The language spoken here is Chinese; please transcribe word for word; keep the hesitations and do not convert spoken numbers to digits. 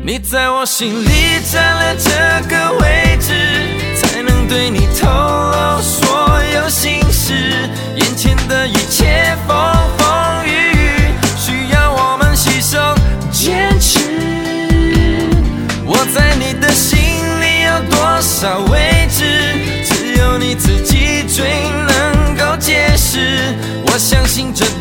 你在我心里占了这个位置，才能对你透露所有心事。眼前的一切风风雨雨，需要我们携手坚持。我在你的心里有多少位置，只有你自己最能够解释。我相信这